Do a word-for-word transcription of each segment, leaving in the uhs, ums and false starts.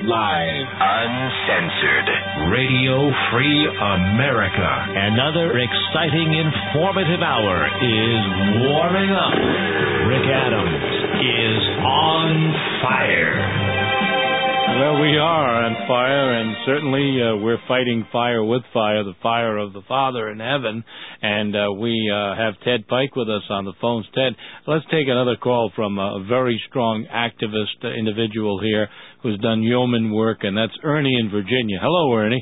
Live. Uncensored. Radio Free America. Another exciting, informative hour is warming up. Rick Adams is on fire. Well, we are on fire, and certainly uh, we're fighting fire with fire, the fire of the Father in heaven. And uh, we uh, have Ted Pike with us on the phones. Ted, let's take another call from a very strong activist uh, individual here who's done yeoman work, and that's Ernie in Virginia. Hello, Ernie.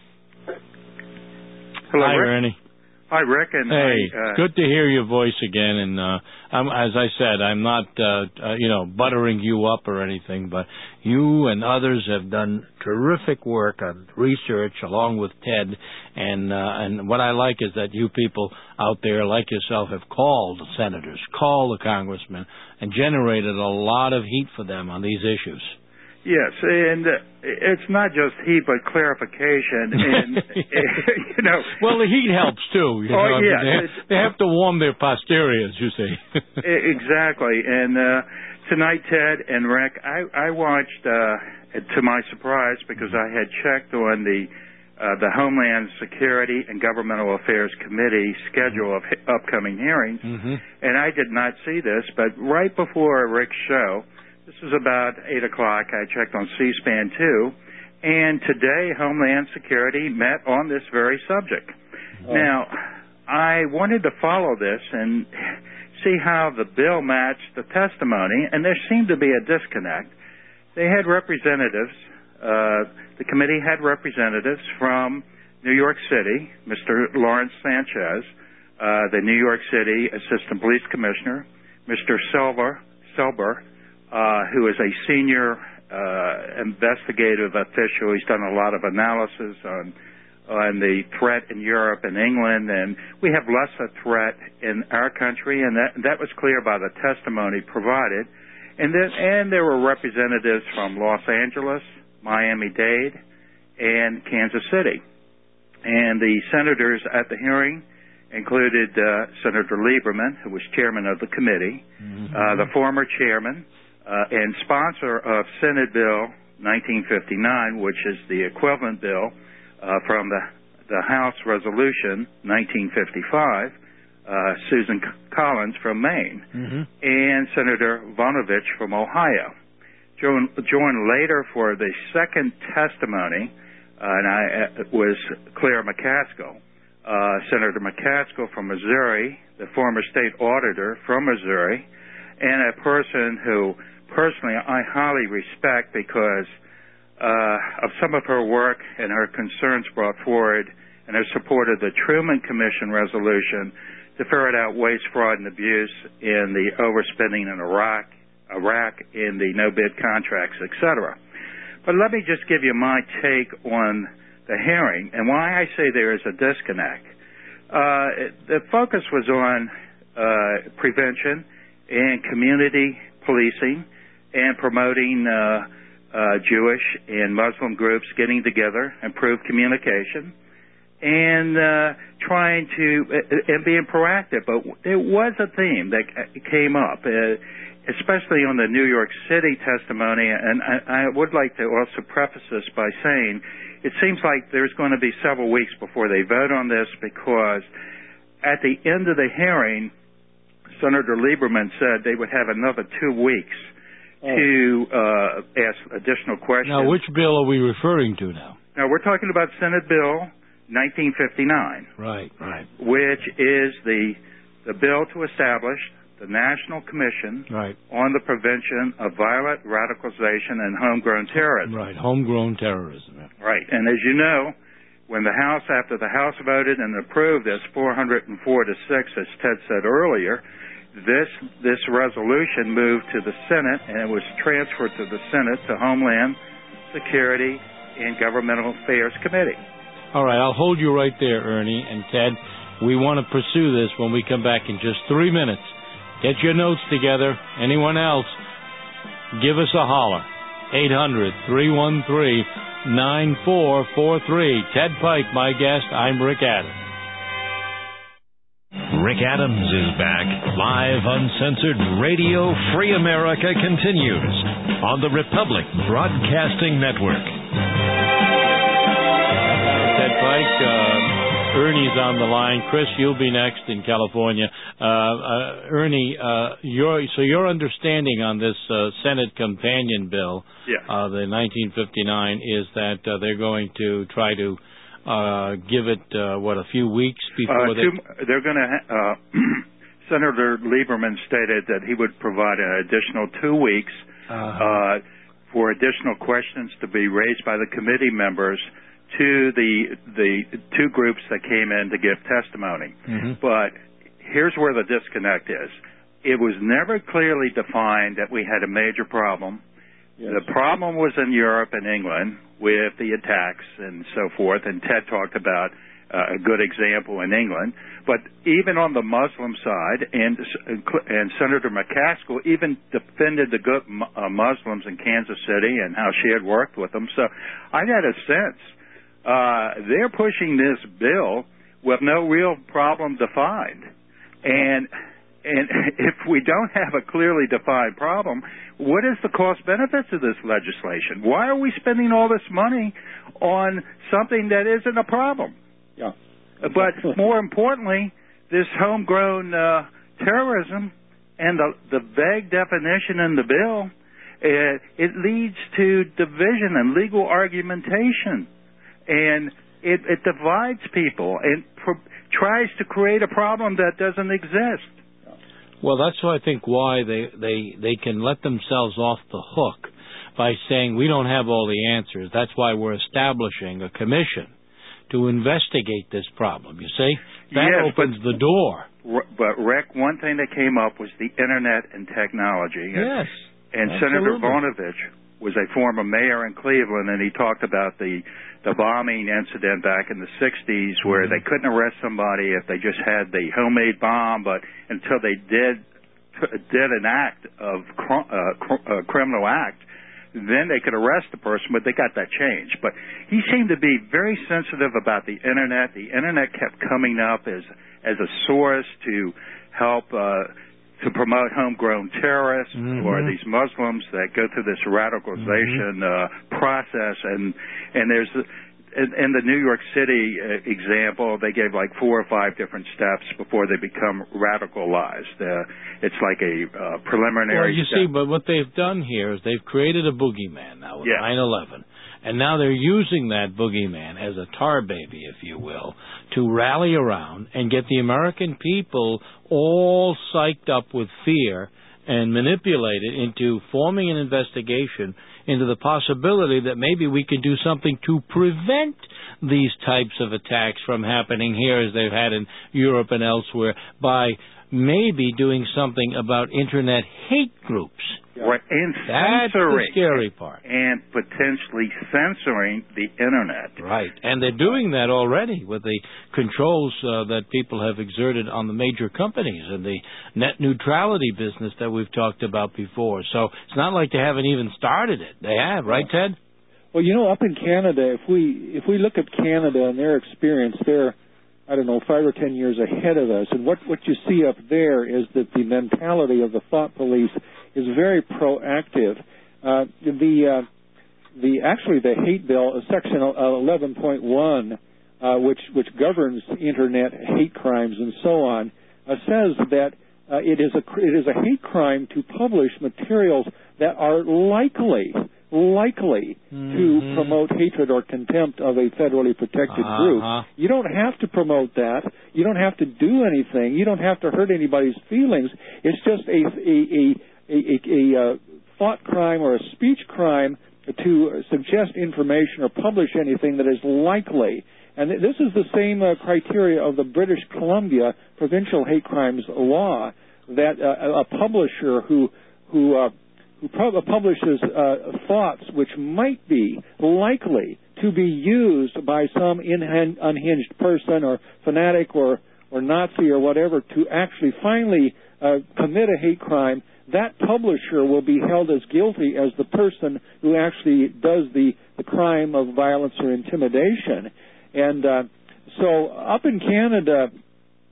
Hello, Hi, Rick. Ernie. Hi, Rick. And hey, I, uh, good to hear your voice again. And uh, I'm, as I said, I'm not, uh, uh, you know, buttering you up or anything, but you and others have done terrific work on research along with Ted. And uh, and what I like is that you people out there, like yourself, have called the senators, called the congressmen, and generated a lot of heat for them on these issues. Yes, and uh, it's not just heat, but clarification. And, you know. Well, the heat helps, too. You oh, know, yeah. I mean, they, have, they have to warm their posterior, as you say. Exactly. And uh, tonight, Ted and Rick, I, I watched, uh, to my surprise, because I had checked on the uh, the Homeland Security and Governmental Affairs Committee schedule of h- upcoming hearings, mm-hmm. and I did not see this, but right before Rick's show, this was about eight o'clock. I checked on C-SPAN two, and today Homeland Security met on this very subject. Oh. Now, I wanted to follow this and see how the bill matched the testimony, and there seemed to be a disconnect. They had representatives, uh, the committee had representatives from New York City, Mister Lawrence Sanchez, uh, the New York City Assistant Police Commissioner, Mister Silver, Silber, Uh, who is a senior uh, investigative official. He's done a lot of analysis on on the threat in Europe and England, and we have less a threat in our country, and that that was clear by the testimony provided. And then and there were representatives from Los Angeles, Miami-Dade, and Kansas City. And the senators at the hearing included uh, Senator Lieberman, who was chairman of the committee, mm-hmm. uh, the former chairman, Uh, and sponsor of Senate Bill nineteen fifty-nine, which is the equivalent bill uh, from the, the House Resolution nineteen fifty-five, uh, Susan Collins from Maine, mm-hmm. and Senator Voinovich from Ohio. Joined, joined later for the second testimony, uh, and I uh, was Claire McCaskill, uh, Senator McCaskill from Missouri, the former state auditor from Missouri, and a person who personally I highly respect because uh, of some of her work and her concerns brought forward and her support of the Truman Commission resolution to ferret out waste, fraud, and abuse in the overspending in Iraq, Iraq in the no-bid contracts, et cetera. But let me just give you my take on the hearing and why I say there is a disconnect. Uh, the focus was on uh, prevention and community policing and promoting uh, uh, Jewish and Muslim groups getting together, improve communication, and uh, trying to, uh, and being proactive. But there was a theme that came up, uh, especially on the New York City testimony, and I, I would like to also preface this by saying it seems like there's going to be several weeks before they vote on this because at the end of the hearing, Senator Lieberman said they would have another two weeks oh. to uh, ask additional questions. Now, which bill are we referring to now? Now, we're talking about Senate Bill nineteen fifty-nine. Right, right. Which is the the bill to establish the National Commission right. on the Prevention of Violent Radicalization and Homegrown Terrorism. Right, homegrown terrorism. Yeah. Right, and as you know, when the House, after the House voted and approved this four hundred four to six, as Ted said earlier, This this resolution moved to the Senate, and it was transferred to the Senate, to Homeland Security and Governmental Affairs Committee. All right, I'll hold you right there, Ernie and Ted. We want to pursue this when we come back in just three minutes. Get your notes together. Anyone else, give us a holler. eight hundred, three one three, nine four four three. Ted Pike, my guest. I'm Rick Adams. Rick Adams is back. Live, uncensored Radio Free America continues on the Republic Broadcasting Network. Ted Pike, uh, Ernie's on the line. Chris, you'll be next in California. Uh, uh, Ernie, uh, your, so your understanding on this uh, Senate companion bill, yeah. uh, the nineteen fifty-nine, is that uh, they're going to try to Uh, give it, uh, what, a few weeks before uh, they... Two, they're going to... Ha- uh, Senator Lieberman stated that he would provide an additional two weeks uh-huh. uh, for additional questions to be raised by the committee members to the the two groups that came in to give testimony. Mm-hmm. But here's where the disconnect is. It was never clearly defined that we had a major problem. Yes. The problem was in Europe and England with the attacks and so forth, and Ted talked about uh, a good example in England. But even on the Muslim side, and and Senator McCaskill even defended the good uh, Muslims in Kansas City and how she had worked with them. So I got a sense uh, they're pushing this bill with no real problem defined. And And if we don't have a clearly defined problem, what is the cost benefits of this legislation? Why are we spending all this money on something that isn't a problem? Yeah. But more importantly, this homegrown uh, terrorism and the, the vague definition in the bill, it, it leads to division and legal argumentation. And it, it divides people and pr- tries to create a problem that doesn't exist. Well, that's why I think why they, they, they can let themselves off the hook by saying we don't have all the answers. That's why we're establishing a commission to investigate this problem. You see? That yes, opens but, the door. But, Rick, one thing that came up was the Internet and technology. Yes. And, and Senator Voinovich was a former mayor in Cleveland, and he talked about the the bombing incident back in the sixties where mm-hmm. they couldn't arrest somebody if they just had the homemade bomb, but until they did did an act of cr- uh, cr- uh, criminal act, then they could arrest the person, but they got that changed. But he seemed to be very sensitive about the Internet. The Internet kept coming up as as a source to help uh, to promote homegrown terrorists mm-hmm. or these Muslims that go through this radicalization mm-hmm. uh, process. And and there's in, in the New York City uh, example, they gave like four or five different steps before they become radicalized. Uh, it's like a uh, preliminary. Well, you step. see, but what they've done here is they've created a boogeyman now with yeah. nine eleven. And now they're using that boogeyman as a tar baby, if you will, to rally around and get the American people all psyched up with fear and manipulated into forming an investigation into the possibility that maybe we could do something to prevent these types of attacks from happening here as they've had in Europe and elsewhere by maybe doing something about Internet hate groups. Right, and That's censoring. the scary part. And potentially censoring the Internet. Right, and they're doing that already with the controls uh, that people have exerted on the major companies and the net neutrality business that we've talked about before. So it's not like they haven't even started it. They have, right, Ted? Well, you know, up in Canada, if we if we look at Canada and their experience, they're, I don't know, five or ten years ahead of us. And what, what you see up there is that the mentality of the thought police is very proactive. Uh, the uh, the actually the hate bill, uh, section eleven point one, uh, which which governs Internet hate crimes and so on, uh, says that uh, it is a it is a hate crime to publish materials that are likely likely mm-hmm. to promote hatred or contempt of a federally protected uh-huh. group. You don't have to promote that. You don't have to do anything. You don't have to hurt anybody's feelings. It's just a a a, a, a, a uh, thought crime or a speech crime to suggest information or publish anything that is likely. And this is the same uh, criteria of the British Columbia Provincial Hate Crimes Law, that uh, a publisher who who uh, who publishes uh, thoughts which might be likely to be used by some inhen- unhinged person or fanatic or, or Nazi or whatever to actually finally uh, commit a hate crime, that publisher will be held as guilty as the person who actually does the, the crime of violence or intimidation. And uh, so up in Canada,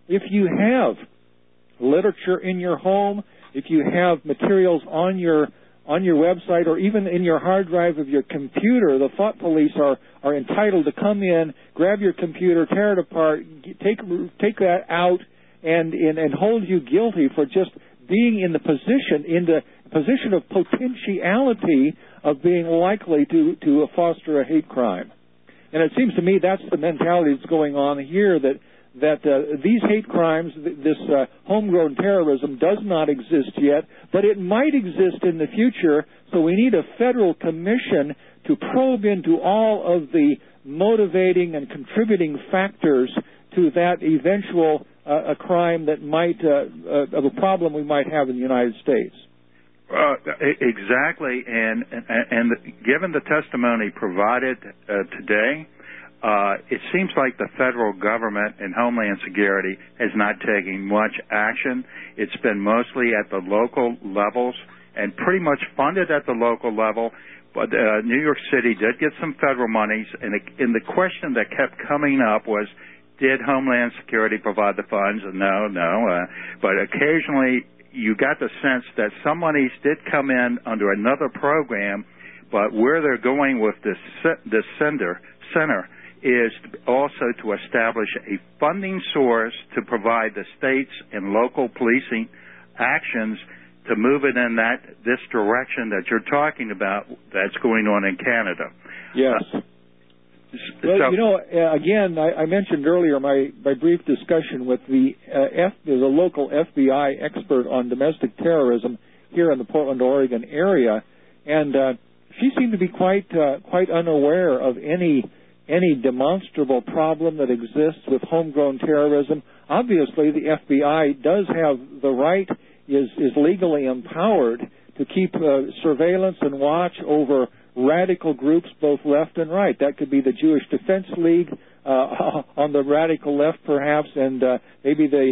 if you have literature in your home, if you have materials on your on your website or even in your hard drive of your computer, the thought police are, are entitled to come in, grab your computer, tear it apart, take take that out, and, and, and hold you guilty for just being in the position, in the position of potentiality of being likely to, to foster a hate crime. And it seems to me that's the mentality that's going on here, that that uh, these hate crimes, this uh, homegrown terrorism, does not exist yet, but it might exist in the future, so we need a federal commission to probe into all of the motivating and contributing factors to that eventual uh, a crime that might, uh, uh, of a problem we might have in the United States. Uh, exactly, and, and, and given the testimony provided uh, today, Uh, it seems like the federal government and Homeland Security has not taken much action. It's been mostly at the local levels and pretty much funded at the local level. But uh, New York City did get some federal monies, and, it, and the question that kept coming up was, did Homeland Security provide the funds? No, no. Uh, but occasionally you got the sense that some monies did come in under another program, but where they're going with this, this center, center is also to establish a funding source to provide the states and local policing actions to move it in that this direction that you're talking about that's going on in Canada. Yes. Uh, well, so, you know, uh, again, I, I mentioned earlier my, my brief discussion with the uh, F, there's a local F B I expert on domestic terrorism here in the Portland, Oregon area, and uh, she seemed to be quite uh, quite unaware of any any demonstrable problem that exists with homegrown terrorism. Obviously, the F B I does have the right, is, is legally empowered to keep uh, surveillance and watch over radical groups, both left and right. That could be the Jewish Defense League uh, on the radical left, perhaps, and uh, maybe the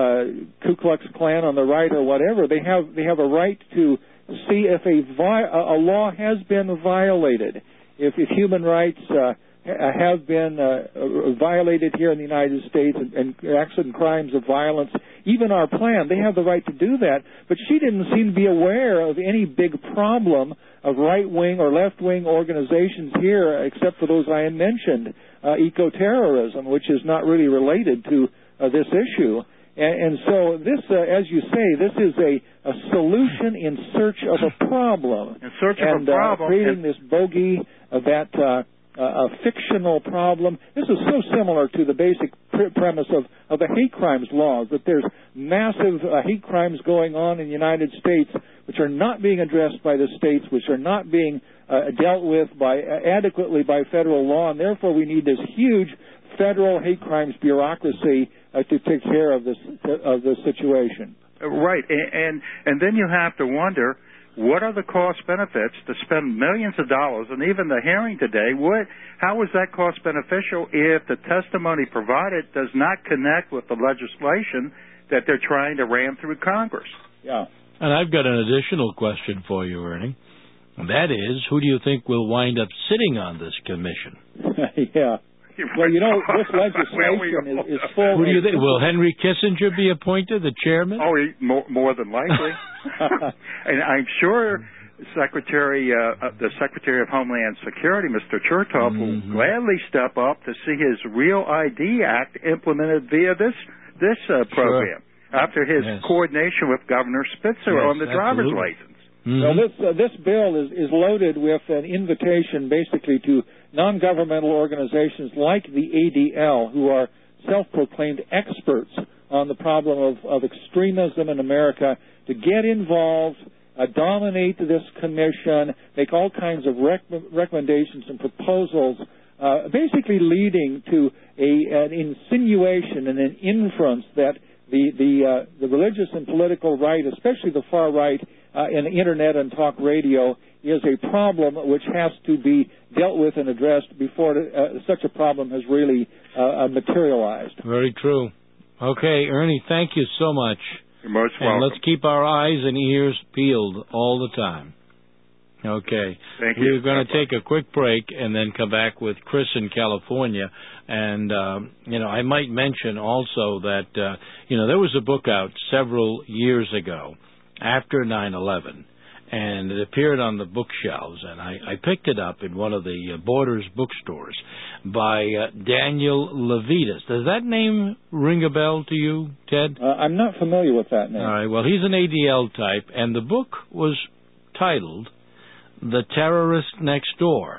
uh, Ku Klux Klan on the right or whatever. They have they have a right to see if a, vi- a law has been violated, if, if human rights uh, have been uh, violated here in the United States, and, and acts and crimes of violence, even our plan, they have the right to do that. But she didn't seem to be aware of any big problem of right-wing or left-wing organizations here, except for those I mentioned, uh, eco-terrorism, which is not really related to uh, this issue. And, and so this, uh, as you say, this is a, a solution in search of a problem. In search of and, a problem. Uh, creating and this bogey of that uh, uh, a fictional problem. This is so similar to the basic pre- premise of, of the hate crimes laws, that there's massive uh, hate crimes going on in the United States which are not being addressed by the states, which are not being uh, dealt with by uh, adequately by federal law, and therefore we need this huge federal hate crimes bureaucracy uh, to take care of this of this situation. Right, and, and and then you have to wonder, what are the cost benefits to spend millions of dollars? And even the hearing today, what how is that cost beneficial if the testimony provided does not connect with the legislation that they're trying to ram through Congress? Yeah. And I've got an additional question for you, Ernie. And that is, who do you think will wind up sitting on this commission? yeah. Well, you know, this legislation is, is full. Who do you think? Will Henry Kissinger be appointed the chairman? Oh, he, more, more than likely. And I'm sure Secretary, uh, uh, the Secretary of Homeland Security, Mister Chertoff, mm-hmm. will gladly step up to see his Real I D Act implemented via this this uh, program. Sure. After his yes. coordination with Governor Spitzer yes, on the driver's absolutely. license. Mm-hmm. Well, this uh, this bill is, is loaded with an invitation, basically, to non-governmental organizations like the A D L, who are self-proclaimed experts on the problem of, of extremism in America, to get involved, uh, dominate this commission, make all kinds of rec- recommendations and proposals, uh, basically leading to a, an insinuation and an inference that the the, uh, the religious and political right, especially the far right, uh, in the Internet and talk radio, is a problem which has to be dealt with and addressed before uh, such a problem has really uh, materialized. Very true. Okay, Ernie, thank you so much. You're most and welcome. Let's keep our eyes and ears peeled all the time. Okay. Thank We're you. going to take a quick break and then come back with Chris in California. And, um, you know, I might mention also that, uh, you know, there was a book out several years ago after nine eleven, and it appeared on the bookshelves, and I, I picked it up in one of the uh, Borders bookstores by uh, Daniel Levitas. Does that name ring a bell to you, Ted? Uh, I'm not familiar with that name. All right. Well, he's an A D L type, and the book was titled The Terrorist Next Door.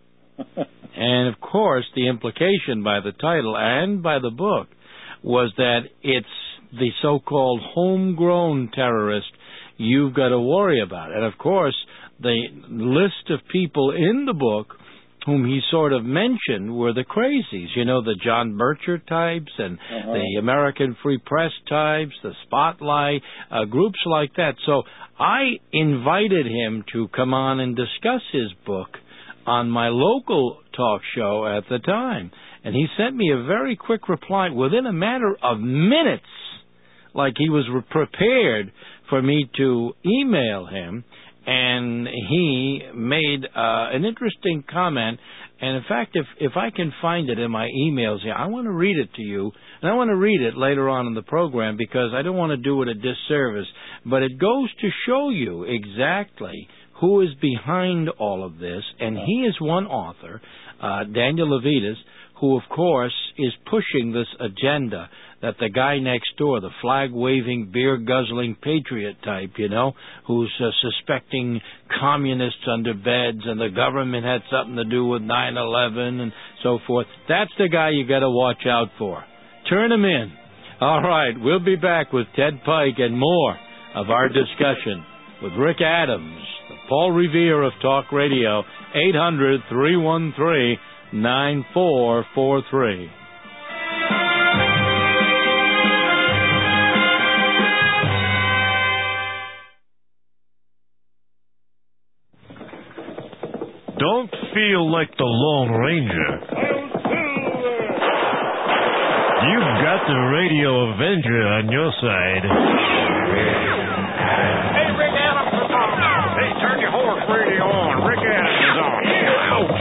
And, of course, the implication by the title and by the book was that it's the so-called homegrown terrorist you've got to worry about. And, of course, the list of people in the book whom he sort of mentioned were the crazies, you know, the John Bircher types and uh-huh. the American Free Press types, the Spotlight, uh, groups like that. So I invited him to come on and discuss his book on my local talk show at the time. And he sent me a very quick reply within a matter of minutes, like he was prepared for me to email him. And he made uh, an interesting comment. And, in fact, if, if I can find it in my emails here, I want to read it to you. And I want to read it later on in the program because I don't want to do it a disservice. But it goes to show you exactly who is behind all of this. And he is one author, uh, Daniel Levitas, who, of course, is pushing this agenda that the guy next door, the flag-waving, beer-guzzling patriot type, you know, who's uh, suspecting communists under beds and the government had something to do with nine eleven and so forth, that's the guy you got to watch out for. Turn him in. All right, we'll be back with Ted Pike and more of our discussion with Rick Adams, the Paul Revere of Talk Radio, eight hundred, three one three, nine four four three. Don't feel like the Lone Ranger. You've got the Radio Avenger on your side. Hey, Rick Adams is on. Hey, turn your horse radio on. Rick Adams is on. Ouch!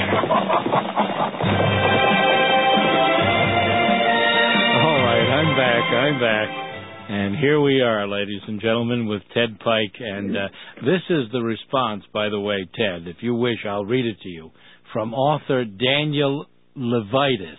All right, I'm back. I'm back. And here we are, ladies and gentlemen, with Ted Pike. And uh, this is the response, by the way, Ted. If you wish, I'll read it to you. From author Daniel Levitas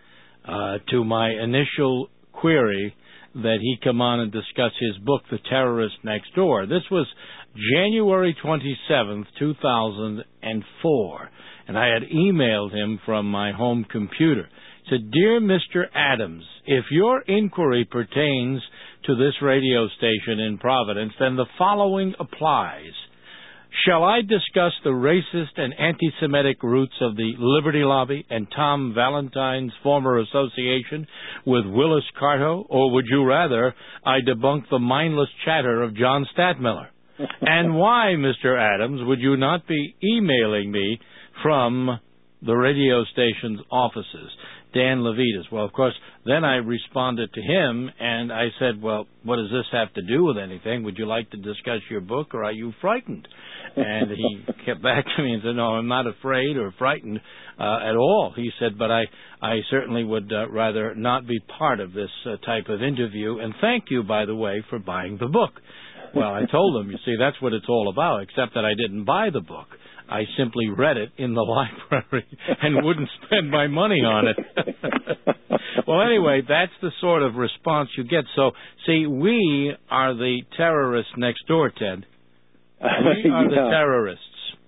uh, to my initial query that he come on and discuss his book, The Terrorist Next Door. This was January twenty-seventh, two thousand four. And I had emailed him from my home computer. It said, Dear Mister Adams, if your inquiry pertains to this radio station in Providence, then the following applies. Shall I discuss the racist and anti-Semitic roots of the Liberty Lobby and Tom Valentine's former association with Willis Carto, or would you rather I debunk the mindless chatter of John Stadtmiller? And why, Mister Adams, would you not be emailing me from the radio station's offices? Dan Levitas. Well, of course, then I responded to him, and I said, well, what does this have to do with anything? Would you like to discuss your book, or are you frightened? And he kept back to me and said, no, I'm not afraid or frightened uh, at all. He said, but I, I certainly would uh, rather not be part of this uh, type of interview, and thank you, by the way, for buying the book. Well, I told him, you see, that's what it's all about, except that I didn't buy the book. I simply read it in the library and wouldn't spend my money on it. Well, anyway, that's the sort of response you get. So, see, we are the terrorists next door, Ted. We are yeah. the terrorists.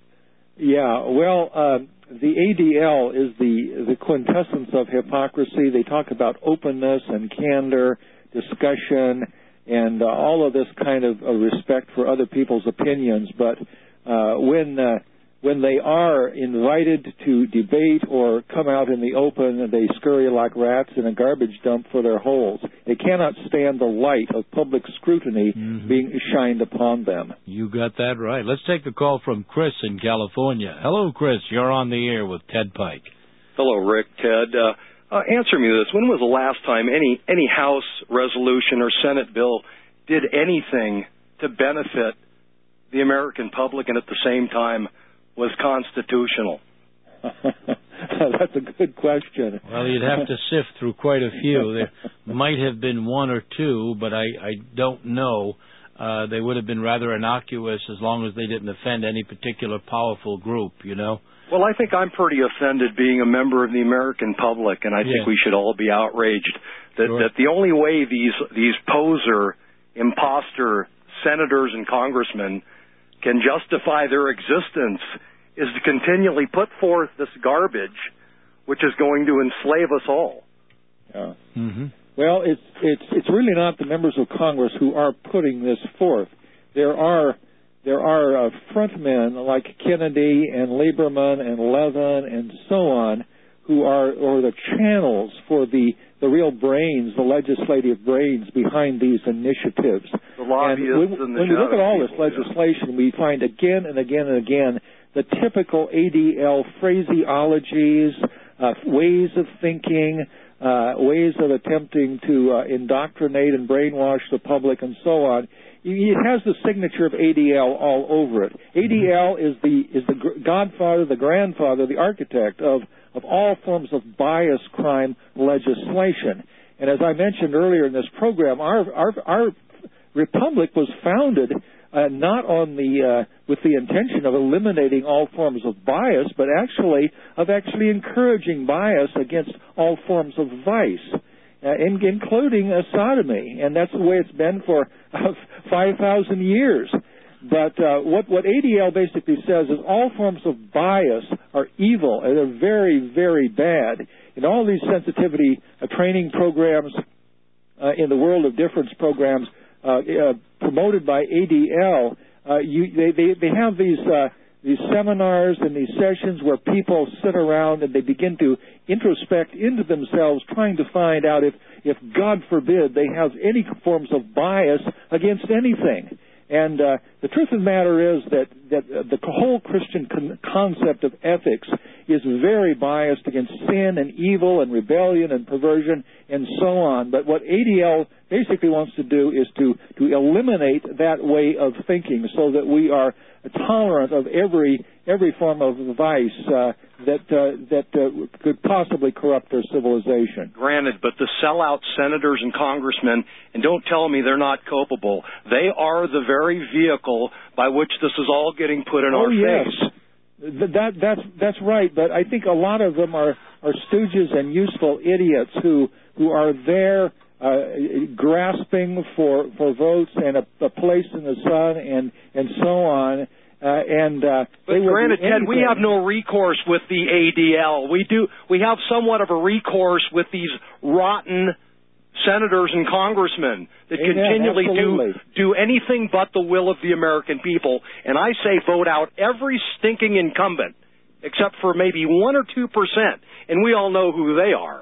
Yeah, well, uh, the A D L is the, the quintessence of hypocrisy. They talk about openness and candor, discussion, and uh, all of this kind of uh, respect for other people's opinions. But uh, when... Uh, When they are invited to debate or come out in the open, they scurry like rats in a garbage dump for their holes. They cannot stand the light of public scrutiny mm-hmm. being shined upon them. You got that right. Let's take a call from Chris in California. Hello, Chris. You're on the air with Ted Pike. Hello, Rick. Ted, uh, uh, answer me this. When was the last time any, any House resolution or Senate bill did anything to benefit the American public and at the same time was constitutional? That's a good question. Well, you'd have to sift through quite a few. There might have been one or two, but I, I don't know. Uh, they would have been rather innocuous as long as they didn't offend any particular powerful group, you know? Well, I think I'm pretty offended being a member of the American public, and I yeah. think we should all be outraged that, sure. that the only way these, these poser, imposter senators and congressmen can justify their existence is to continually put forth this garbage, which is going to enslave us all. Yeah. Mm-hmm. Well, it's it's it's really not the members of Congress who are putting this forth. There are there are uh, frontmen like Kennedy and Lieberman and Levin and so on who are or the channels for the the real brains, the legislative brains behind these initiatives. The lobbyists and when, and the when we look at all people, this legislation, yeah. we find again and again and again the typical A D L phraseologies, uh, ways of thinking, uh, ways of attempting to uh, indoctrinate and brainwash the public and so on. It has the signature of A D L all over it. A D L is the is the godfather, the grandfather, the architect of, of all forms of bias crime legislation. And as I mentioned earlier in this program, our our, our republic was founded Uh, not on the uh, with the intention of eliminating all forms of bias, but actually of actually encouraging bias against all forms of vice, uh, in, including uh, sodomy, and that's the way it's been for uh, five thousand years. But uh, what what A D L basically says is all forms of bias are evil and they're very, very bad. In all these sensitivity uh, training programs, uh, in the world of difference programs, Uh, uh, promoted by A D L, uh, you, they, they, they have these uh, these seminars and these sessions where people sit around and they begin to introspect into themselves, trying to find out if, if God forbid, they have any forms of bias against anything. And uh, the truth of the matter is that, that the whole Christian con- concept of ethics is very biased against sin and evil and rebellion and perversion and so on. But what A D L basically wants to do is to, to eliminate that way of thinking so that we are tolerant of every every form of vice uh, that uh, that uh, could possibly corrupt our civilization. Granted, but the sellout senators and congressmen, and don't tell me they're not culpable, they are the very vehicle by which this is all getting put in oh, our yes. face. That that's that's right, but I think a lot of them are, are stooges and useful idiots who who are there uh, grasping for, for votes and a, a place in the sun and and so on. Uh, and uh, but granted, Ted, we have no recourse with the A D L. We do we have somewhat of a recourse with these rotten senators and congressmen that Amen, continually do absolutely. do anything but the will of the American people. And I say vote out every stinking incumbent, except for maybe one or two percent, and we all know who they are.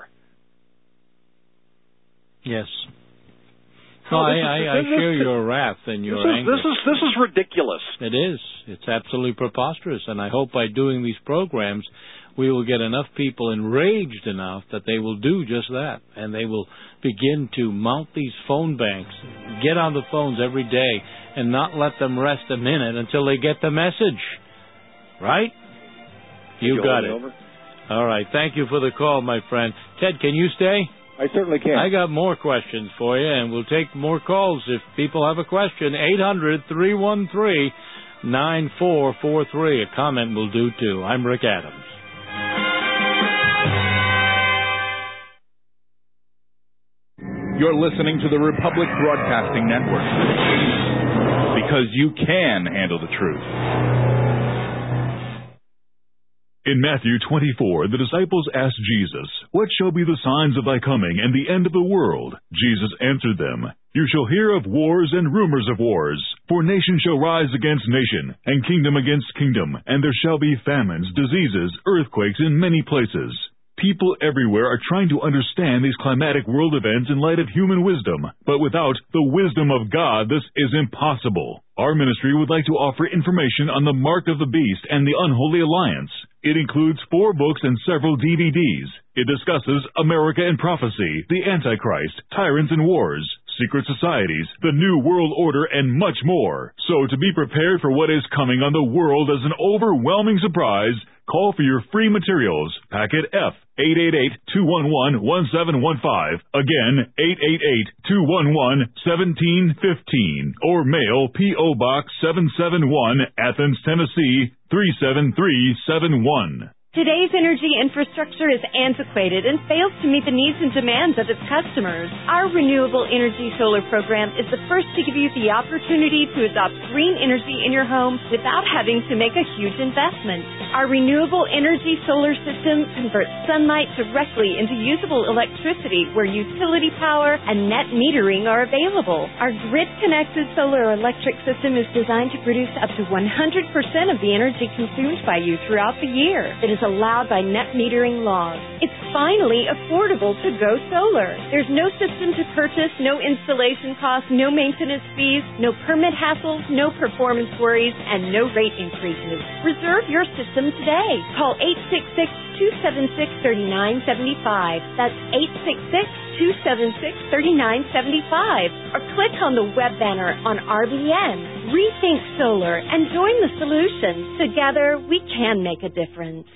Yes. No, I, I, I share your wrath and your this is, anger. This is this is ridiculous. It is. It's absolutely preposterous, and I hope by doing these programs we will get enough people enraged enough that they will do just that, and they will begin to mount these phone banks, get on the phones every day, and not let them rest a minute until they get the message. Right? You got it. Over? All right. Thank you for the call, my friend. Ted, can you stay? I certainly can. I got more questions for you, and we'll take more calls if people have a question. eight hundred, three one three, nine four four three. A comment will do, too. I'm Rick Adams. You're listening to the Republic Broadcasting Network, because you can handle the truth. In Matthew twenty-four, the disciples asked Jesus, "What shall be the signs of thy coming and the end of the world?" Jesus answered them, "You shall hear of wars and rumors of wars. For nation shall rise against nation, and kingdom against kingdom, and there shall be famines, diseases, earthquakes in many places." People everywhere are trying to understand these climatic world events in light of human wisdom, but without the wisdom of God, this is impossible. Our ministry would like to offer information on the Mark of the Beast and the Unholy Alliance. It includes four books and several D V Ds. It discusses America and prophecy, the Antichrist, tyrants and wars, secret societies, the New World Order, and much more. So to be prepared for what is coming on the world as an overwhelming surprise, call for your free materials. Packet F, eight eight eight, two one one, one seven one five. Again, eight eight eight, two one one, one seven one five. Or mail P O. Box seven seven one, Athens, Tennessee, three seven three seven one. Today's energy infrastructure is antiquated and fails to meet the needs and demands of its customers. Our Renewable Energy Solar Program is the first to give you the opportunity to adopt green energy in your home without having to make a huge investment. Our Renewable Energy Solar System converts sunlight directly into usable electricity where utility power and net metering are available. Our grid-connected solar electric system is designed to produce up to one hundred percent of the energy consumed by you throughout the year. It is allowed by net metering laws. It's finally affordable to go solar. There's no system to purchase, no installation costs, no maintenance fees, no permit hassles, no performance worries, and no rate increases. Reserve your system today. Call eight six six, two seven six, three nine seven five. That's eight six six, two seven six, three nine seven five. Or click on the web banner on R B N. Rethink Solar and join the solution. Together, we can make a difference.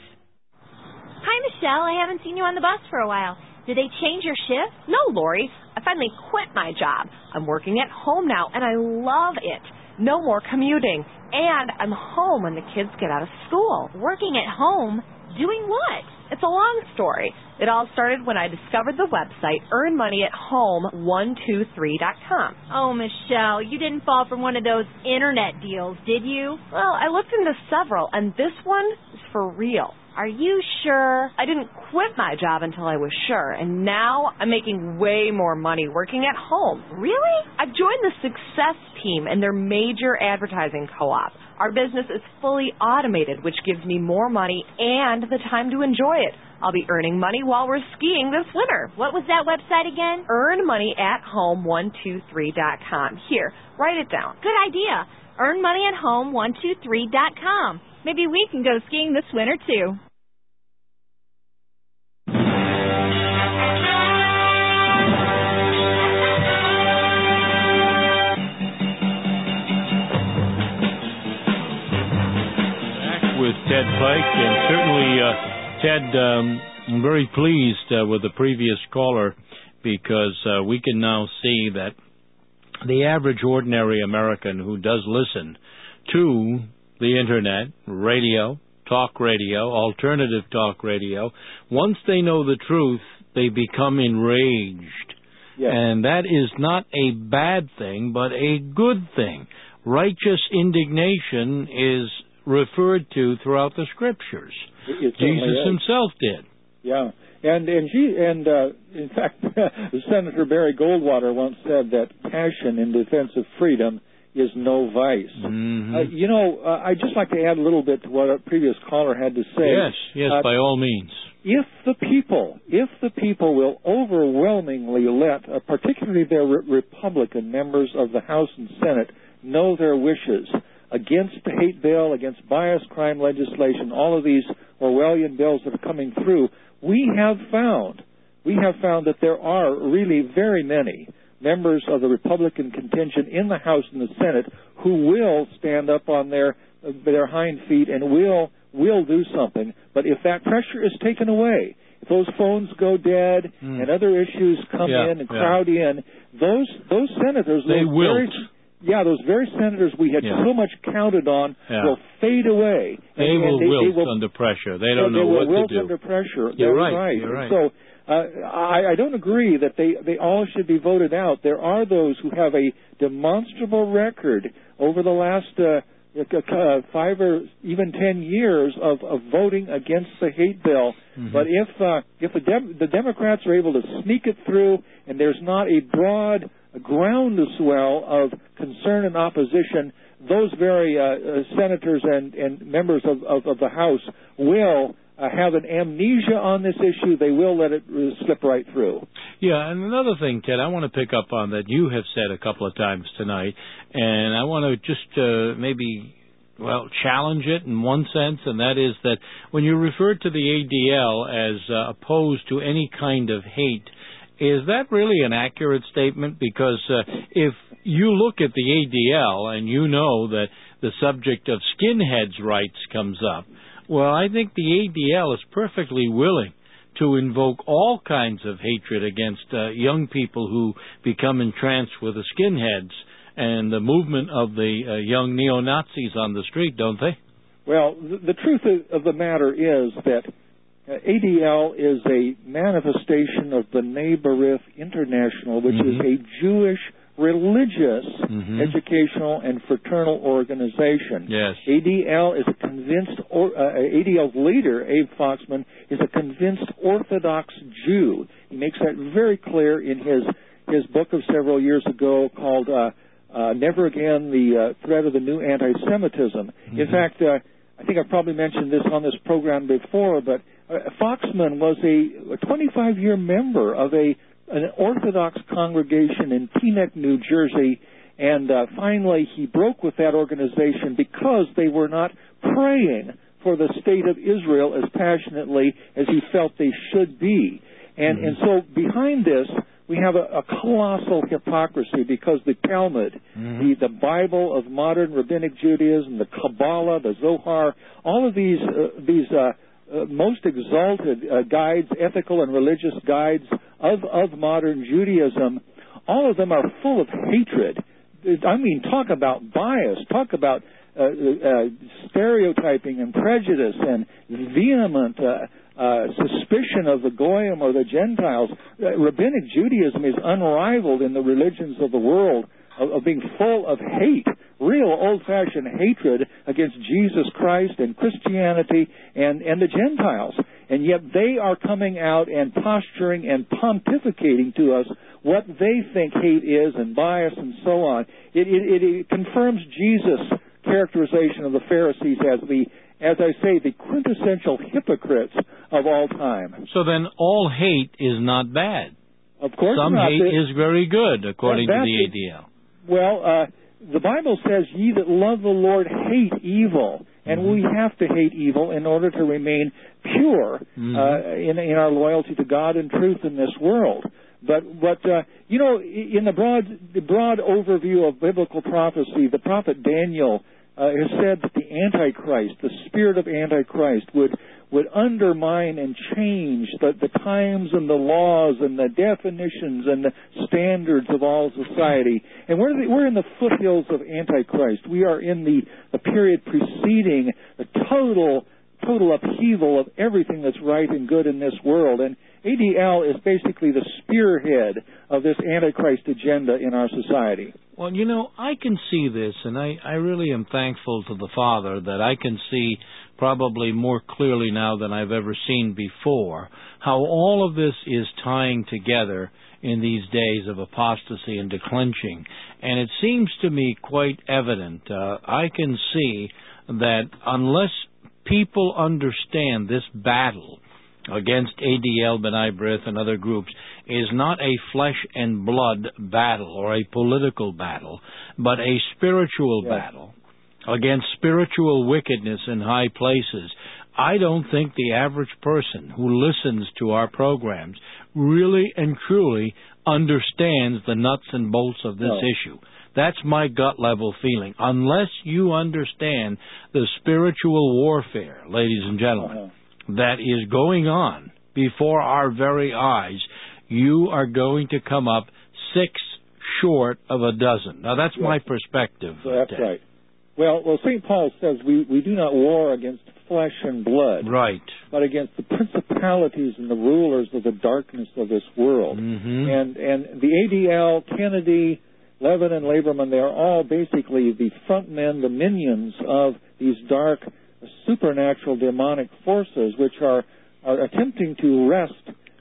Hi, Michelle. I haven't seen you on the bus for a while. Did they change your shift? No, Lori. I finally quit my job. I'm working at home now, and I love it. No more commuting. And I'm home when the kids get out of school. Working at home? Doing what? It's a long story. It all started when I discovered the website earn money at home one two three dot com. Oh, Michelle, you didn't fall for one of those internet deals, did you? Well, I looked into several, and this one is for real. Are you sure? I didn't quit my job until I was sure, and now I'm making way more money working at home. Really? I've joined the Success Team in their major advertising co-op. Our business is fully automated, which gives me more money and the time to enjoy it. I'll be earning money while we're skiing this winter. What was that website again? earn money at home one two three dot com. Here, write it down. Good idea. earn money at home one two three dot com. Maybe we can go skiing this winter, too. Back with Ted Pike, and certainly, uh, Ted, um, I'm very pleased uh, with the previous caller because uh, we can now see that the average ordinary American who does listen to the Internet, radio, talk radio, alternative talk radio, once they know the truth, they become enraged. Yes. And that is not a bad thing, but a good thing. Righteous indignation is referred to throughout the Scriptures. It, it Jesus is. himself did. Yeah. And and she and uh, in fact, Senator Barry Goldwater once said that passion in defense of freedom is no vice. Mm-hmm. Uh, you know, uh, I'd just like to add a little bit to what a previous caller had to say. Yes, yes, uh, by all means. If the people, if the people will overwhelmingly let, uh, particularly their re- Republican members of the House and Senate, know their wishes against the hate bill, against bias crime legislation, all of these Orwellian bills that are coming through, we have found, we have found that there are really very many members of the Republican contingent in the House and the Senate who will stand up on their their hind feet and will will do something. But if that pressure is taken away, if those phones go dead mm. and other issues come yeah, in and yeah. crowd in, those those senators, they those will. very, yeah, those very senators we had yeah. so much counted on yeah. will fade away. They and, will and they, wilt they will, under pressure. They don't they know will what wilt to do. under pressure. You're They're right. right. You're right. So. Uh, I, I don't agree that they, they all should be voted out. There are those who have a demonstrable record over the last uh, uh, five or even ten years of, of voting against the hate bill. Mm-hmm. But if uh, if the, Dem- the Democrats are able to sneak it through and there's not a broad groundswell of concern and opposition, those very uh, uh, senators and, and members of, of, of the House will Uh, have an amnesia on this issue. They will let it uh, slip right through. Yeah, and another thing, Ted, I want to pick up on that you have said a couple of times tonight, and I want to just uh, maybe, well, challenge it in one sense, and that is that when you refer to the A D L as uh, opposed to any kind of hate, Is that really an accurate statement? Because uh, if you look at the A D L and you know that the subject of skinheads' rights comes up, well, I think the A D L is perfectly willing to invoke all kinds of hatred against uh, young people who become entranced with the skinheads and the movement of the uh, young neo-Nazis on the street, don't they? Well, the, the truth of the matter is that uh, A D L is a manifestation of the B'nai B'rith International, which mm-hmm. is a Jewish religious, mm-hmm. educational, and fraternal organization. Yes. A D L is a convinced, or, uh, A D L's leader, Abe Foxman, is a convinced Orthodox Jew. He makes that very clear in his his book of several years ago called uh, uh, Never Again, The uh, Threat of the New Anti-Semitism. Mm-hmm. In fact, uh, I think I've probably mentioned this on this program before, but uh, Foxman was a twenty-five-year member of a an Orthodox congregation in Teaneck, New Jersey, and uh, finally he broke with that organization because they were not praying for the state of Israel as passionately as he felt they should be. And, mm-hmm. and so behind this, we have a, a colossal hypocrisy because the Talmud, mm-hmm. the, the Bible of modern rabbinic Judaism, the Kabbalah, the Zohar, all of these, uh, these uh, uh, most exalted uh, guides, ethical and religious guides of, of modern Judaism, all of them are full of hatred. I mean, talk about bias, talk about uh, uh, stereotyping and prejudice and vehement uh, uh, suspicion of the Goyim or the Gentiles. Uh, Rabbinic Judaism is unrivaled in the religions of the world of, of being full of hate, real old-fashioned hatred against Jesus Christ and Christianity and, and the Gentiles. And yet they are coming out and posturing and pontificating to us what they think hate is and bias and so on. It, it, it confirms Jesus' characterization of the Pharisees as the, as I say, the quintessential hypocrites of all time. So then all hate is not bad. Of course Some not. hate is very good, according well, to the A D L. Well, uh, the Bible says, ye that love the Lord hate evil. And mm-hmm. we have to hate evil in order to remain pure mm-hmm. uh, in, in our loyalty to God and truth in this world. But, but uh, you know, in the broad, the broad overview of biblical prophecy, the prophet Daniel uh, has said that the Antichrist, the spirit of Antichrist, would would undermine and change the, the times and the laws and the definitions and the standards of all society. And we're, the, we're in the foothills of Antichrist. We are in the, the period preceding the total total upheaval of everything that's right and good in this world. And A D L is basically the spearhead of this Antichrist agenda in our society. Well, you know, I can see this, and I, I really am thankful to the Father that I can see probably more clearly now than I've ever seen before how all of this is tying together in these days of apostasy and declension. And it seems to me quite evident. Uh, I can see that unless people understand this battle against A D L, B'nai B'rith, and other groups is not a flesh and blood battle or a political battle, but a spiritual yes. battle against spiritual wickedness in high places. I don't think the average person who listens to our programs really and truly understands the nuts and bolts of this no. issue. That's my gut level feeling. Unless you understand the spiritual warfare, ladies and gentlemen, uh-huh. that is going on before our very eyes, you are going to come up six short of a dozen. Now, that's yes. my perspective. So that's Ted. right. Well, well, Saint Paul says we, we do not war against flesh and blood, right, but against the principalities and the rulers of the darkness of this world. Mm-hmm. And and the A D L, Kennedy, Levin, and Lieberman, they are all basically the front men, the minions of these dark, supernatural, demonic forces, which are are attempting to wrest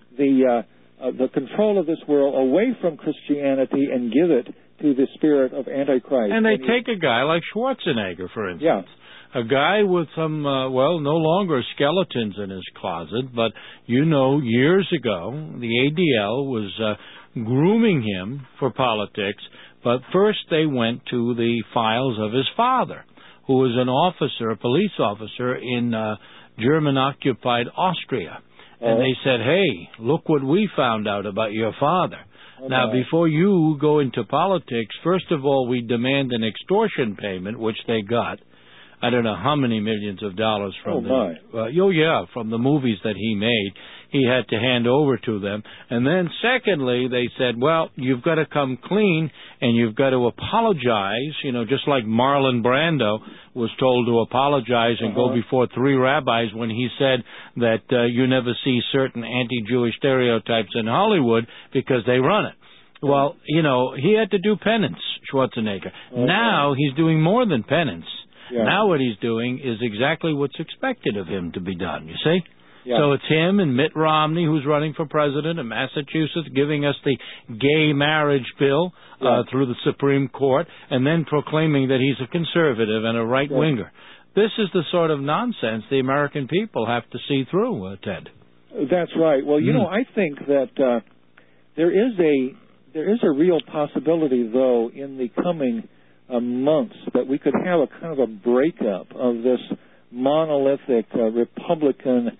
the uh, uh, the control of this world away from Christianity and give it to the spirit of Antichrist. And they and take a guy like Schwarzenegger, for instance. Yeah. A guy with some, uh, well, no longer skeletons in his closet, but, you know, years ago, the A D L was uh, grooming him for politics, but first they went to the files of his father, who was an officer, a police officer in uh, German-occupied Austria. and they said, hey, look what we found out about your father. Oh, now, my. before you go into politics, first of all, we demand an extortion payment, which they got. I don't know how many millions of dollars from Oh, the my. Uh, oh yeah, from the movies that he made. He had to hand over to them. And then secondly, they said, well, you've got to come clean and you've got to apologize, you know, just like Marlon Brando was told to apologize and Uh-huh. go before three rabbis when he said that uh, you never see certain anti-Jewish stereotypes in Hollywood because they run it. Well, you know, he had to do penance, Schwarzenegger. Okay. Now he's doing more than penance. Yeah. Now what he's doing is exactly what's expected of him to be done, you see? Yeah. So it's him and Mitt Romney, who's running for president in Massachusetts, giving us the gay marriage bill uh, Yeah. through the Supreme Court, and then proclaiming that he's a conservative and a right-winger. This is the sort of nonsense the American people have to see through, uh, Ted. That's right. Well, you Mm. know, I think that uh, there is a there is a real possibility, though, in the coming uh, months that we could have a kind of a breakup of this monolithic uh, Republican,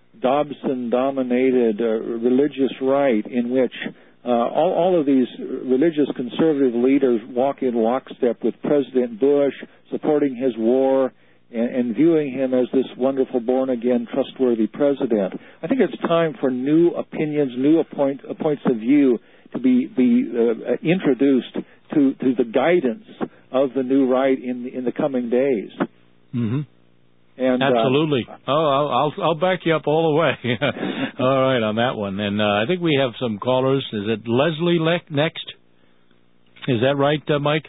Dobson-dominated uh, religious right in which uh, all, all of these religious conservative leaders walk in lockstep with President Bush, supporting his war, and, and viewing him as this wonderful, born-again, trustworthy president. I think it's time for new opinions, new appoint, uh, points of view to be, be uh, introduced to, to the guidance of the new right in the, in the coming days. Mm-hmm. And, Absolutely. Uh, oh, I'll, I'll I'll back you up all the way. All right, on that one. And uh, I think we have some callers. Is it Leslie le- next? Is that right, uh, Mike?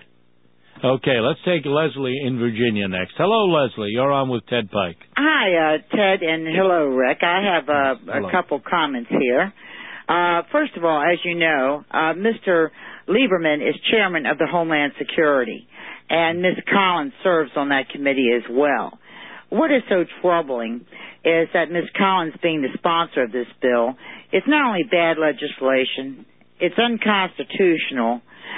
Okay, let's take Leslie in Virginia next. Hello, Leslie. You're on with Ted Pike. Hi, uh, Ted, and hello, Rick. I have uh, Hello. a couple comments here. Uh, first of all, as you know, uh, Mister Lieberman is chairman of the Homeland Security, and Miz Collins serves on that committee as well. What is so troubling is that Miz Collins, being the sponsor of this bill, it's not only bad legislation, it's unconstitutional,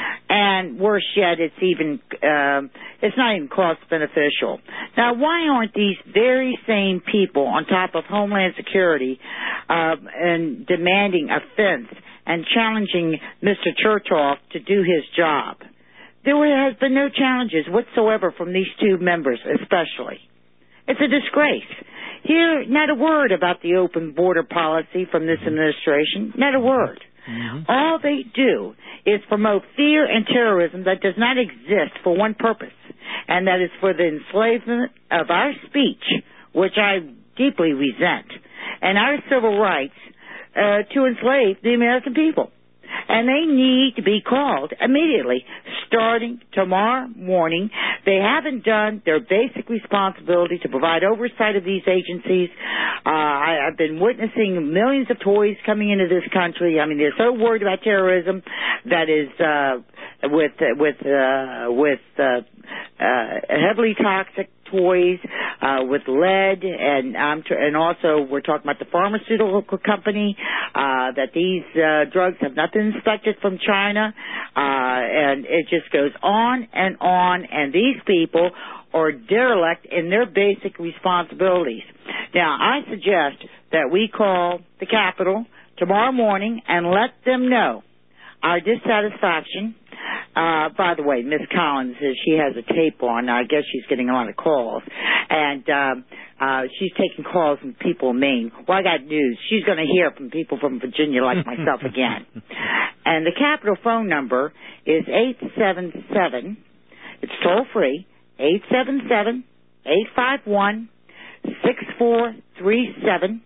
and worse yet, it's even uh, it's not even cost beneficial. Now, why aren't these very same people on top of Homeland Security uh, and demanding a fence and challenging Mister Chertoff to do his job? There has been no challenges whatsoever from these two members, especially. It's a disgrace. Here, not a word about the open border policy from this administration. Not a word. Mm-hmm. All they do is promote fear and terrorism that does not exist for one purpose, and that is for the enslavement of our speech, which I deeply resent, and our civil rights uh, to enslave the American people. And they need to be called immediately, starting tomorrow morning. They haven't done their basic responsibility to provide oversight of these agencies. Uh, I, I've been witnessing millions of toys coming into this country. I mean, they're so worried about terrorism that is uh, with with uh, with uh, uh, heavily toxic toys uh, with lead, and um, tr- and also we're talking about the pharmaceutical company uh, that these uh, drugs have not been inspected from China, uh, and it just goes on and on. And these people are derelict in their basic responsibilities. Now, I suggest that we call the Capitol tomorrow morning and let them know our dissatisfaction. Uh, by the way, Miss Collins, uh, she has a tape on. I guess she's getting a lot of calls. And um, uh, she's taking calls from people in Maine. Well, I got news. She's going to hear from people from Virginia like myself again. And the Capitol phone number is eight seven seven, it's toll-free, eight seven seven, eight five one, six four three seven.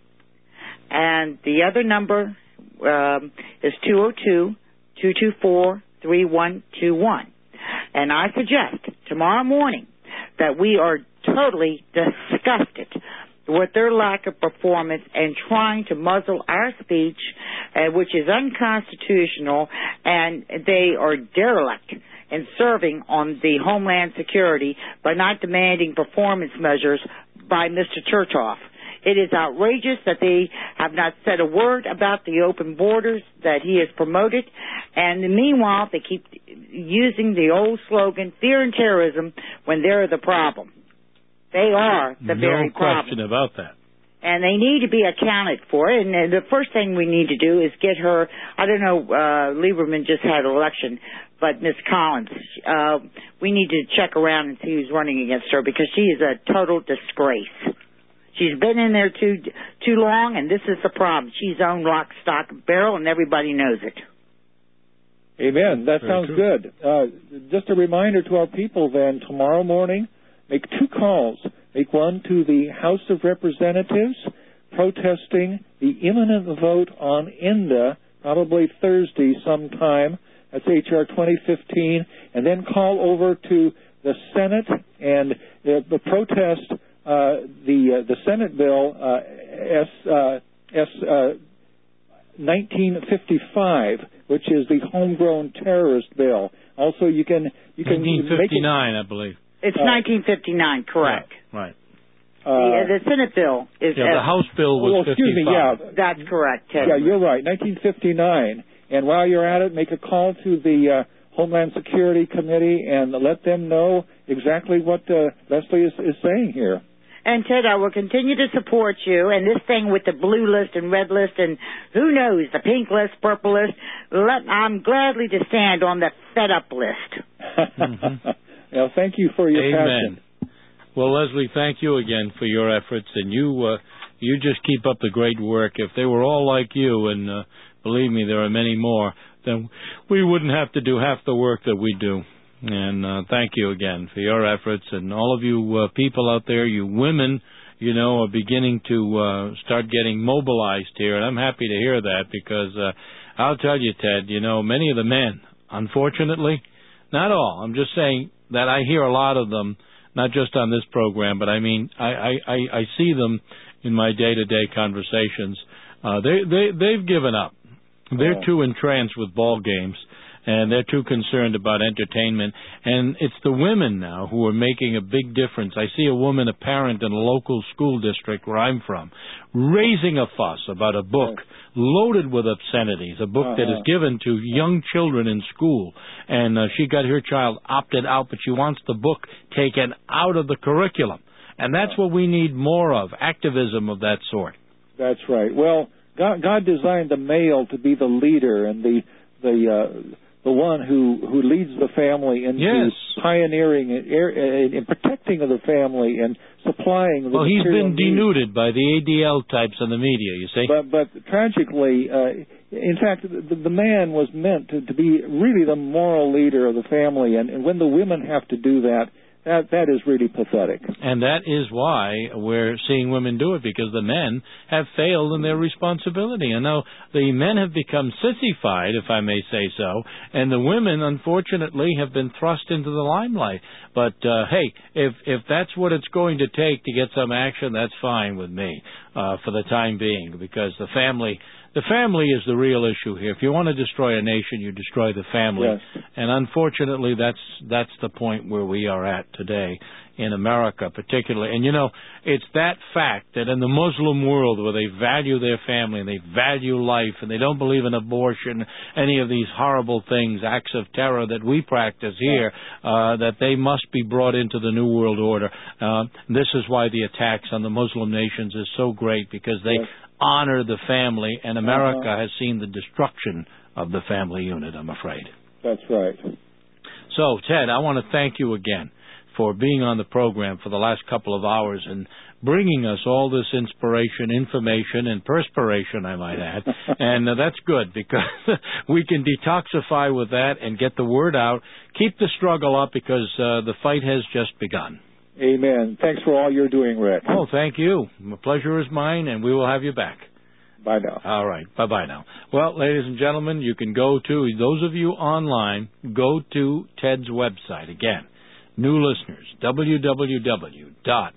And the other number um, is two oh two, two two four, three one two one. And I suggest tomorrow morning that we are totally disgusted with their lack of performance and trying to muzzle our speech, uh, which is unconstitutional, and they are derelict in serving on the Homeland Security by not demanding performance measures by Mister Chertoff. It is outrageous that they have not said a word about the open borders that he has promoted. And meanwhile, they keep using the old slogan, fear and terrorism, when they're the problem. They are the no very problem. No question about that. and they need to be accounted for. And uh, the first thing we need to do is get her, I don't know, uh, Lieberman just had an election, but Miss Collins, uh, we need to check around and see who's running against her, because she is a total disgrace. She's been in there too too long, and this is the problem. She's owned lock, stock, and barrel, and everybody knows it. Amen. That Very sounds true. good. Uh, just a reminder to our people then, tomorrow morning, make two calls. Make one to the House of Representatives protesting the imminent vote on I N D A, probably Thursday sometime. That's H R twenty fifteen. And then call over to the Senate and uh, the protest uh, the uh, the Senate bill uh, S uh, S uh, nineteen fifty-five, which is the homegrown terrorist bill. Also, you can you can nineteen fifty-nine, make it, I believe. It's uh, nineteen fifty-nine, correct. Yeah, right. The, uh, the Senate bill is... Yeah, the uh, House bill was well, excuse me, yeah. fifty-five. That's correct, Ted. Yeah, you're right, nineteen fifty-nine. And while you're at it, make a call to the uh, Homeland Security Committee and let them know exactly what uh, Leslie is, is saying here. And, Ted, I will continue to support you. And this thing with the blue list and red list and who knows, the pink list, purple list, let, I'm gladly to stand on the fed-up list. Mm-hmm. Well, thank you for your Amen. passion. Well, Leslie, thank you again for your efforts, and you uh, you just keep up the great work. If they were all like you, and uh, believe me, there are many more, then we wouldn't have to do half the work that we do. And uh, thank you again for your efforts, and all of you uh, people out there, you women, you know, are beginning to uh, start getting mobilized here, and I'm happy to hear that, because uh, I'll tell you, Ted, you know, many of the men, unfortunately, not all, I'm just saying that I hear a lot of them, not just on this program, but I mean, I, I, I, I see them in my day-to-day conversations. Uh, they, they, they've given up. They're Oh. too entranced with ball games, and they're too concerned about entertainment. And it's the women now who are making a big difference. I see a woman, a parent in a local school district where I'm from, raising a fuss about a book loaded with obscenities, a book Uh-huh. that is given to young children in school. And uh, she got her child opted out, but she wants the book taken out of the curriculum. And that's what we need more of, activism of that sort. That's right. Well, God, God designed the male to be the leader and the the uh, the one who, who leads the family into Yes. pioneering and, and, and protecting of the family and supplying the Well, he's material been needs. denuded by the A D L types in the media, you see. But, but tragically, uh, in fact, the, the man was meant to, to be really the moral leader of the family, and, and when the women have to do that, that that is really pathetic. And that is why we're seeing women do it, because the men have failed in their responsibility. And now the men have become sissified, if I may say so, and the women, unfortunately, have been thrust into the limelight. But, uh, hey, if if that's what it's going to take to get some action, that's fine with me uh, for the time being, because the family... The family is the real issue here. If you want to destroy a nation, you destroy the family. Yes. And unfortunately, that's that's the point where we are at today in America, particularly. And, you know, it's that fact that in the Muslim world, where they value their family and they value life and they don't believe in abortion, any of these horrible things, acts of terror that we practice here, uh, that they must be brought into the New World Order. Uh, this is why the attacks on the Muslim nations is so great, because they... Yes. honor the family, and America Uh-huh. has seen the destruction of the family unit, I'm afraid. That's right. So, Ted, I want to thank you again for being on the program for the last couple of hours and bringing us all this inspiration, information, and perspiration, I might add. And uh, that's good, because we can detoxify with that and get the word out. Keep the struggle up, because uh, the fight has just begun. Amen. Thanks for all you're doing, Rick. Oh, thank you. The pleasure is mine, and we will have you back. Bye now. All right. Bye-bye now. Well, ladies and gentlemen, you can go to, those of you online, go to Ted's website. Again, new listeners, w w w dot,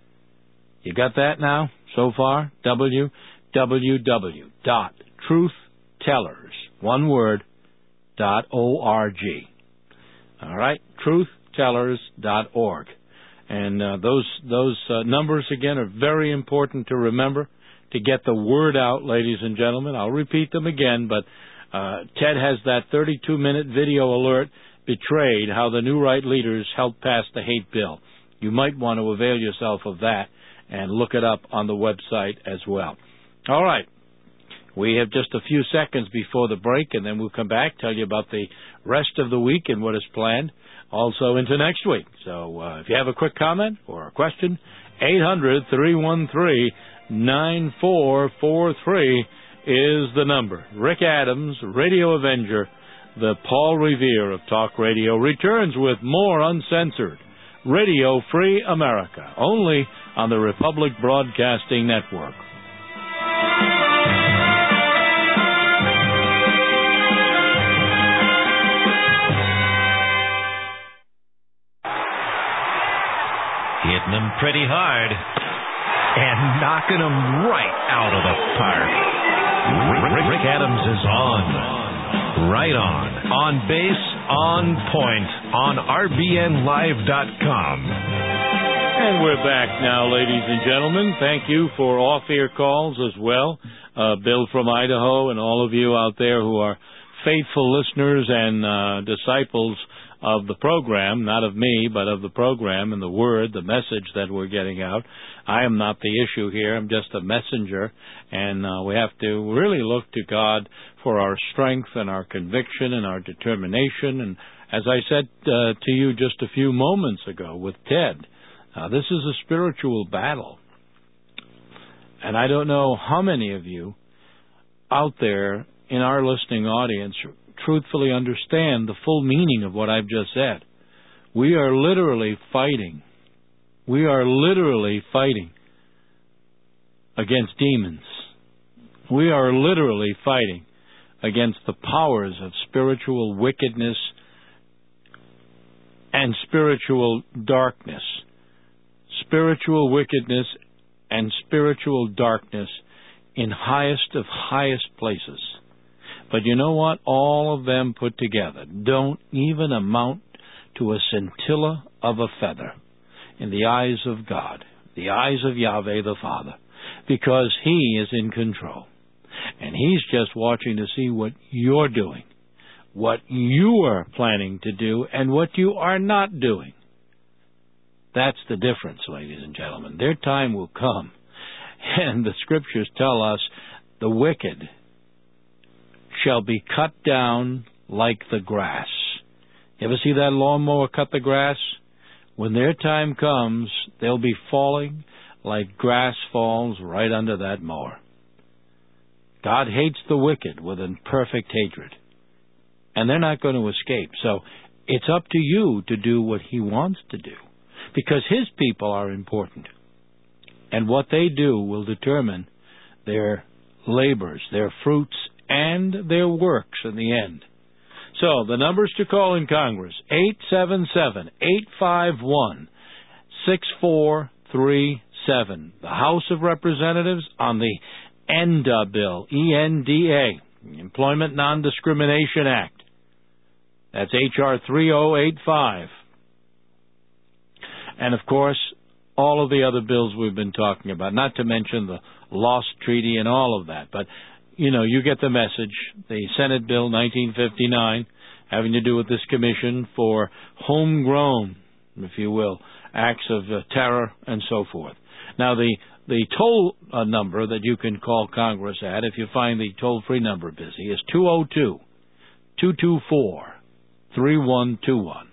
you got that now so far? w w w dot truth tellers, one word, dot O R G. All right? truth tellers dot org. And uh, those those uh, numbers, again, are very important to remember to get the word out, ladies and gentlemen. I'll repeat them again, but uh, Ted has that thirty-two minute video alert, Betrayed, how the New Right leaders helped pass the hate bill. You might want to avail yourself of that. and look it up on the website as well. All right. We have just a few seconds before the break, and then we'll come back, tell you about the rest of the week and what is planned, also into next week. So uh, if you have a quick comment or a question, eight hundred, three one three, nine four four three is the number. Rick Adams, Radio Avenger, the Paul Revere of Talk Radio, returns with more Uncensored Radio Free America, only on the Republic Broadcasting Network. Hitting them pretty hard and knocking them right out of the park. Rick, Rick Adams is on. Right on. On base, on point, on R B N live dot com. And we're back now, ladies and gentlemen. Thank you for off-air calls as well. Uh, Bill from Idaho and all of you out there who are faithful listeners and uh, disciples of the program, not of me, but of the program and the word, the message that we're getting out. I am not the issue here. I'm just a messenger, and uh, we have to really look to God for our strength and our conviction and our determination. And as I said uh, to you just a few moments ago with Ted, uh, this is a spiritual battle. And I don't know how many of you out there in our listening audience truthfully understand the full meaning of what I've just said. We are literally fighting. We are literally fighting against demons. We are literally fighting against the powers of spiritual wickedness and spiritual darkness. Spiritual wickedness and spiritual darkness in highest of highest places. But you know what? All of them put together don't even amount to a scintilla of a feather in the eyes of God, the eyes of Yahweh the Father, because He is in control. And He's just watching to see what you're doing, what you are planning to do, and what you are not doing. That's the difference, ladies and gentlemen. Their time will come. And the Scriptures tell us the wicked shall be cut down like the grass. You ever see that lawnmower cut the grass? When their time comes, they'll be falling like grass falls right under that mower. God hates the wicked with a perfect hatred. And they're not going to escape. So it's up to you to do what He wants to do. Because His people are important. And what they do will determine their labors, their fruits, and their works in the end. So, the numbers to call in Congress, eight seven seven, eight five one, six four three seven. The House of Representatives on the ENDA bill, E N D A, Employment Non-Discrimination Act. That's H R three oh eight five. And, of course, all of the other bills we've been talking about, not to mention the Lost Treaty and all of that. But, you know, you get the message. The Senate Bill nineteen fifty-nine, having to do with this commission for homegrown, if you will, acts of uh, terror and so forth. Now, the, the toll uh, number that you can call Congress at, if you find the toll-free number busy, is two oh two, two two four, three one two one.